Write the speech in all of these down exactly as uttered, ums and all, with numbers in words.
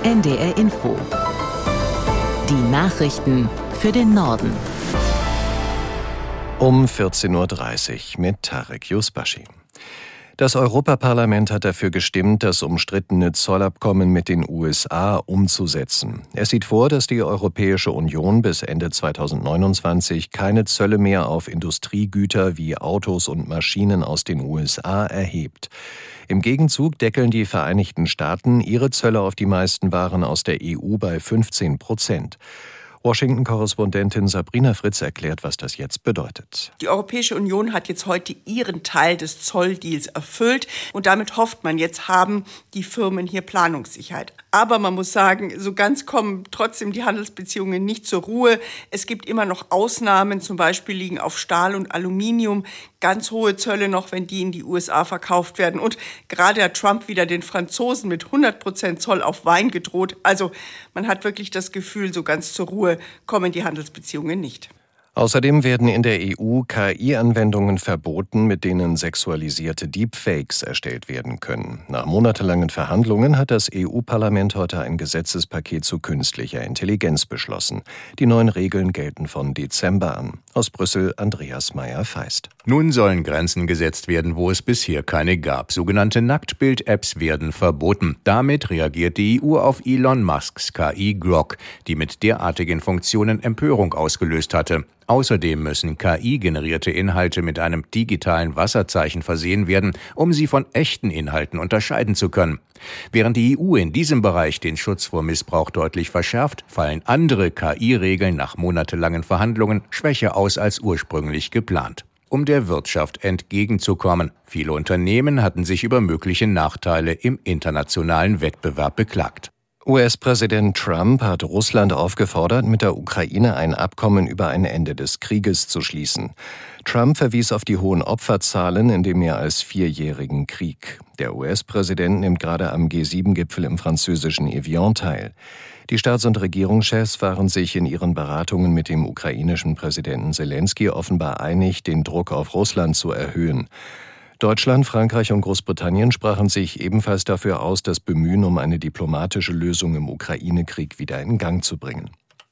N D R Info. Die Nachrichten für den Norden. Um vierzehn Uhr dreißig mit Tarek Yusbashi. Das Europaparlament hat dafür gestimmt, das umstrittene Zollabkommen mit den U S A umzusetzen. Es sieht vor, dass die Europäische Union bis Ende zweitausendneunundzwanzig keine Zölle mehr auf Industriegüter wie Autos und Maschinen aus den U S A erhebt. Im Gegenzug deckeln die Vereinigten Staaten ihre Zölle auf die meisten Waren aus der E U bei fünfzehn Prozent. Washington-Korrespondentin Sabrina Fritz erklärt, was das jetzt bedeutet. Die Europäische Union hat jetzt heute ihren Teil des Zolldeals erfüllt und damit hofft man, jetzt haben die Firmen hier Planungssicherheit. Aber man muss sagen, so ganz kommen trotzdem die Handelsbeziehungen nicht zur Ruhe. Es gibt immer noch Ausnahmen, zum Beispiel liegen auf Stahl und Aluminium ganz hohe Zölle noch, wenn die in die U S A verkauft werden. Und gerade hat Trump wieder den Franzosen mit hundert Prozent Zoll auf Wein gedroht. Also man hat wirklich das Gefühl, so ganz zur Ruhe kommen die Handelsbeziehungen nicht. Außerdem werden in der E U K I-Anwendungen verboten, mit denen sexualisierte Deepfakes erstellt werden können. Nach monatelangen Verhandlungen hat das E U-Parlament heute ein Gesetzespaket zu künstlicher Intelligenz beschlossen. Die neuen Regeln gelten von Dezember an. Aus Brüssel Andreas Meyer-Feist. Nun sollen Grenzen gesetzt werden, wo es bisher keine gab. Sogenannte Nacktbild-Apps werden verboten. Damit reagiert die E U auf Elon Musks K I Grok, die mit derartigen Funktionen Empörung ausgelöst hatte. Außerdem müssen K I-generierte Inhalte mit einem digitalen Wasserzeichen versehen werden, um sie von echten Inhalten unterscheiden zu können. Während die E U in diesem Bereich den Schutz vor Missbrauch deutlich verschärft, fallen andere K I-Regeln nach monatelangen Verhandlungen schwächer aus als ursprünglich geplant. Um der Wirtschaft entgegenzukommen. Viele Unternehmen hatten sich über mögliche Nachteile im internationalen Wettbewerb beklagt. U S-Präsident Trump hat Russland aufgefordert, mit der Ukraine ein Abkommen über ein Ende des Krieges zu schließen. Trump verwies auf die hohen Opferzahlen in dem mehr als vierjährigen Krieg. Der U S-Präsident nimmt gerade am G sieben Gipfel im französischen Evian teil. Die Staats- und Regierungschefs waren sich in ihren Beratungen mit dem ukrainischen Präsidenten Selenskyj offenbar einig, den Druck auf Russland zu erhöhen. Deutschland, Frankreich und Großbritannien sprachen sich ebenfalls dafür aus, das Bemühen um eine diplomatische Lösung im Ukraine-Krieg wieder in Gang zu bringen.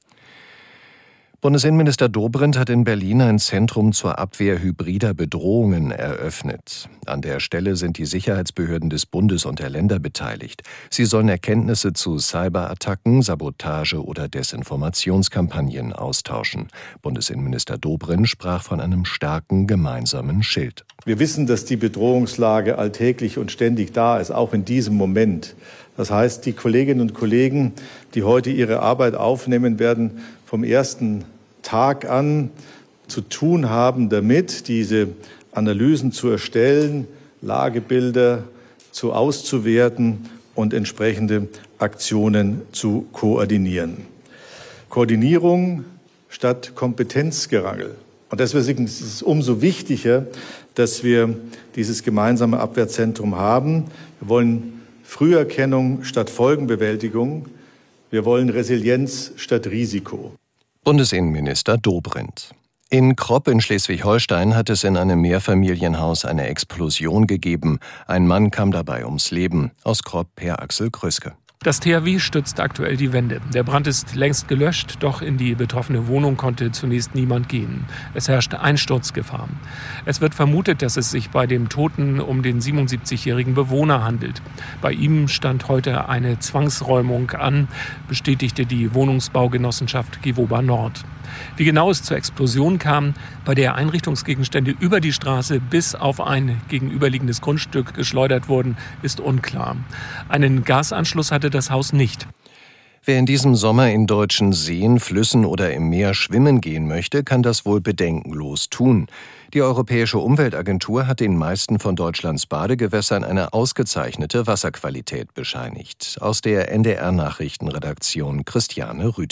Bundesinnenminister Dobrindt hat in Berlin ein Zentrum zur Abwehr hybrider Bedrohungen eröffnet. An der Stelle sind die Sicherheitsbehörden des Bundes und der Länder beteiligt. Sie sollen Erkenntnisse zu Cyberattacken, Sabotage oder Desinformationskampagnen austauschen. Bundesinnenminister Dobrindt sprach von einem starken gemeinsamen Schild. Wir wissen, dass die Bedrohungslage alltäglich und ständig da ist, auch in diesem Moment. Das heißt, die Kolleginnen und Kollegen, die heute ihre Arbeit aufnehmen, werden vom ersten Tag an zu tun haben, damit diese Analysen zu erstellen, Lagebilder zu auszuwerten und entsprechende Aktionen zu koordinieren. Koordinierung statt Kompetenzgerangel. Und deswegen ist es umso wichtiger, dass wir dieses gemeinsame Abwehrzentrum haben. Wir wollen Früherkennung statt Folgenbewältigung. Wir wollen Resilienz statt Risiko. Bundesinnenminister Dobrindt. In Kropp in Schleswig-Holstein hat es in einem Mehrfamilienhaus eine Explosion gegeben. Ein Mann kam dabei ums Leben. Aus Kropp Per Axel Kröske. Das T H W stützt aktuell die Wände. Der Brand ist längst gelöscht, doch in die betroffene Wohnung konnte zunächst niemand gehen. Es herrschte Einsturzgefahr. Es wird vermutet, dass es sich bei dem Toten um den siebenundsiebzigjährigen Bewohner handelt. Bei ihm stand heute eine Zwangsräumung an, bestätigte die Wohnungsbaugenossenschaft Gewoba Nord. Wie genau es zur Explosion kam, bei der Einrichtungsgegenstände über die Straße bis auf ein gegenüberliegendes Grundstück geschleudert wurden, ist unklar. Einen Gasanschluss hatte das Haus nicht. Wer in diesem Sommer in deutschen Seen, Flüssen oder im Meer schwimmen gehen möchte, kann das wohl bedenkenlos tun. Die Europäische Umweltagentur hat den meisten von Deutschlands Badegewässern eine ausgezeichnete Wasserqualität bescheinigt. Aus der N D R-Nachrichtenredaktion Christiane Rüther.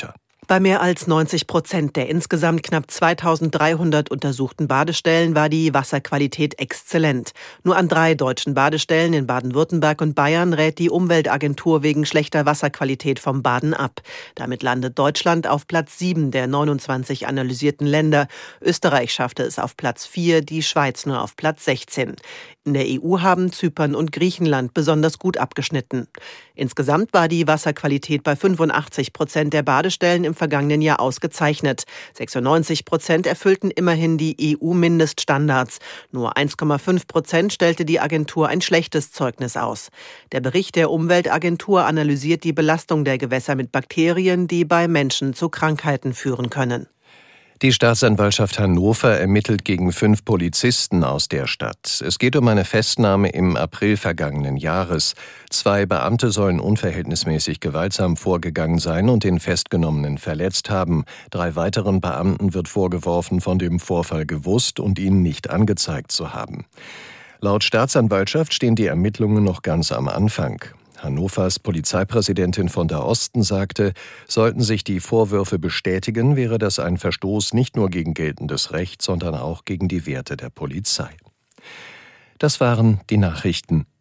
Bei mehr als neunzig Prozent der insgesamt knapp zweitausenddreihundert untersuchten Badestellen war die Wasserqualität exzellent. Nur an drei deutschen Badestellen in Baden-Württemberg und Bayern rät die Umweltagentur wegen schlechter Wasserqualität vom Baden ab. Damit landet Deutschland auf Platz sieben der neunundzwanzig analysierten Länder. Österreich schaffte es auf Platz vier, die Schweiz nur auf Platz sechzehn. In der E U haben Zypern und Griechenland besonders gut abgeschnitten. Insgesamt war die Wasserqualität bei fünfundachtzig Prozent der Badestellen im vergangenen Jahr ausgezeichnet. sechsundneunzig Prozent erfüllten immerhin die E U-Mindeststandards. Nur eins Komma fünf Prozent stellte die Agentur ein schlechtes Zeugnis aus. Der Bericht der Umweltagentur analysiert die Belastung der Gewässer mit Bakterien, die bei Menschen zu Krankheiten führen können. Die Staatsanwaltschaft Hannover ermittelt gegen fünf Polizisten aus der Stadt. Es geht um eine Festnahme im April vergangenen Jahres. Zwei Beamte sollen unverhältnismäßig gewaltsam vorgegangen sein und den Festgenommenen verletzt haben. Drei weiteren Beamten wird vorgeworfen, von dem Vorfall gewusst und ihn nicht angezeigt zu haben. Laut Staatsanwaltschaft stehen die Ermittlungen noch ganz am Anfang. Hannovers Polizeipräsidentin von der Osten sagte, sollten sich die Vorwürfe bestätigen, wäre das ein Verstoß nicht nur gegen geltendes Recht, sondern auch gegen die Werte der Polizei. Das waren die Nachrichten.